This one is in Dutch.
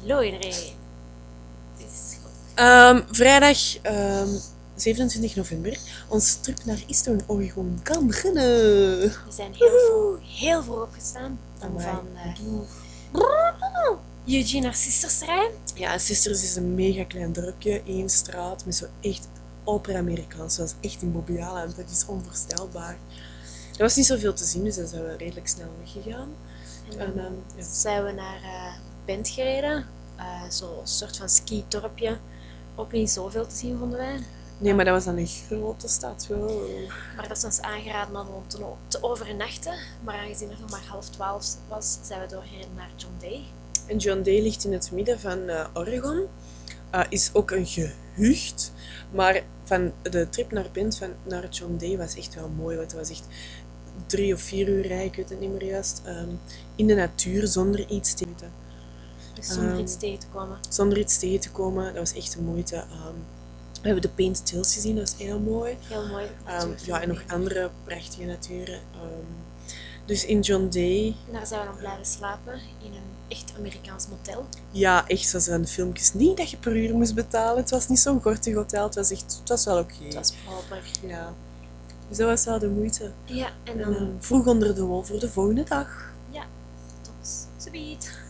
Hallo iedereen. Het is goed. Vrijdag 27 november. Onze trip naar Eastern Oregon kan beginnen. We zijn heel vroeg opgestaan om Amai. van Eugene naar Sisters te rijden. Ja, Sisters is een mega klein dorpje, één straat, met zo echt opera-Amerikaans, zoals echt in Bobbejaanland. Dat is onvoorstelbaar. Er was niet zoveel te zien, dus dan zijn we redelijk snel weggegaan. En dan zijn we naar Bend gereden. Zo'n soort van ski-dorpje. Ook niet zoveel te zien vonden wij. Nee, maar dat was dan een grote stad. Wow. Maar dat is ons aangeraden om te overnachten. Maar aangezien het nog maar 11:30 was, zijn we doorgereden naar John Day. En John Day ligt in het midden van Oregon. Is ook een gehucht. Maar van de trip naar Bend naar John Day was echt wel mooi. Want het was echt 3 of 4 uur rijden, ik weet het niet meer juist. In de natuur, zonder iets te eten. Dus zonder iets tegen te komen. Zonder iets tegen te komen. Dat was echt de moeite. We hebben de Painted Hills gezien, dat was heel mooi. Heel mooi. Ja, en nog andere prachtige naturen. Dus in John Day, En daar zijn we dan blijven slapen in een echt Amerikaans motel. ja, echt zoals aan de filmpjes. Niet dat je per uur moest betalen. Het was niet zo'n gortig hotel. Het was wel oké. Het was proper. Ja. Dus dat was wel de moeite. Ja, en En dan vroeg onder de wol voor de volgende dag. tot ziens.